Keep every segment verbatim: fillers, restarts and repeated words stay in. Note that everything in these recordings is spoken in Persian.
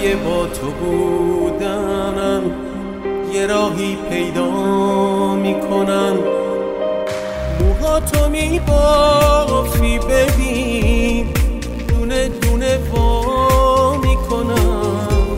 اگه با تو بودم یه راهی پیدا میکنم، موها تو میبافی ببین دونه دونه وا میکنم.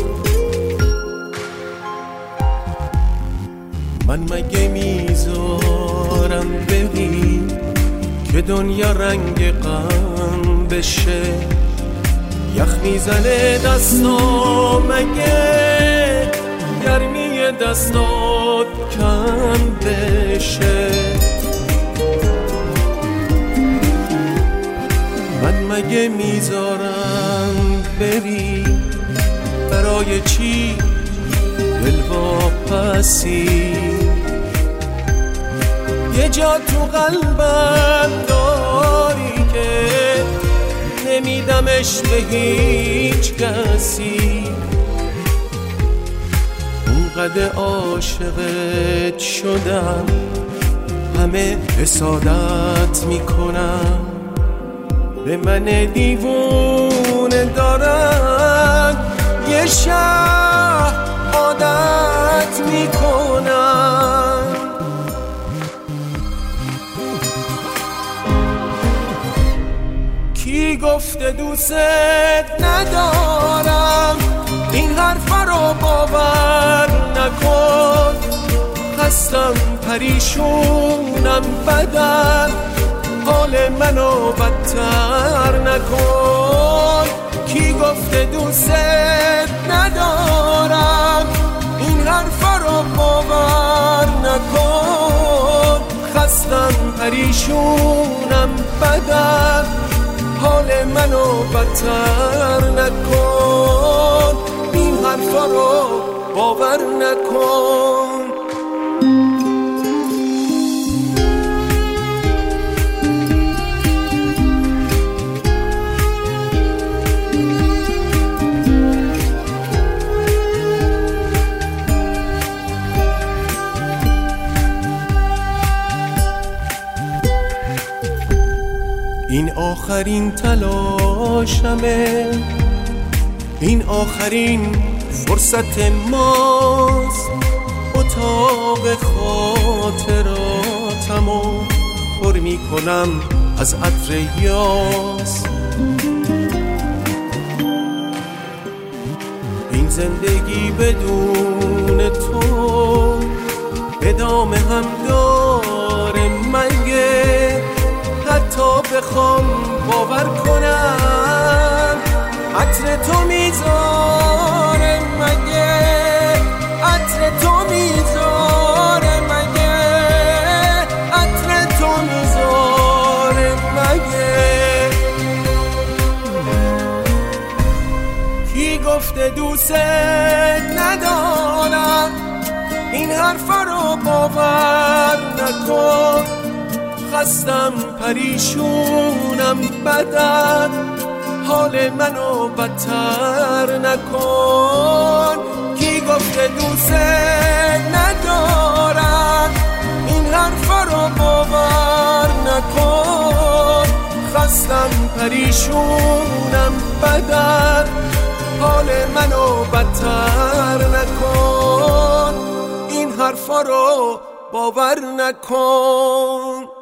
من مگه میذارم ببین که دنیا رنگ غم بشه، یخ میزنه دستا مگه گرمی دستات کم بشه. من مگه میذارم بری برای چی دل واپسی، یه جا تو قلبم داری که نمیدمش به هیچ کسی، اونقدر عاشقت شدم همه حسادت میکنم، به من دیوونه دارن یه شهر عادت میکنن. کی گفته دوست ندارم، این حرفا رو باور نکن، هستم پریشونم بدم، حال منو بدتر نکن. کی گفته دوست ندارم، این حرفا رو باور نکن، خستم پریشونم بدم، حال منو بدتر نکن، این حرفا رو باور نکن. این آخرین تلاشمه، این آخرین فرصت ماست، اتاق خاطراتمو پر میکنم از عطر یاس. این زندگی بدون تو ادامه هم داره مگه، حتی بخوام باور کنم عطر تو میذاره مگه، عطر تو میذاره مگه، عطر تو میذاره مگه. کی گفته دوست ندارم، این حرفا رو باور نکن، خستم پریشونم بدم، حال منو بدتر نکن. کی گفته دوست ندارم، این حرفا رو باور نکن، خستم پریشونم بدم، حال منو بدتر نکن، این حرفا رو باور نکن.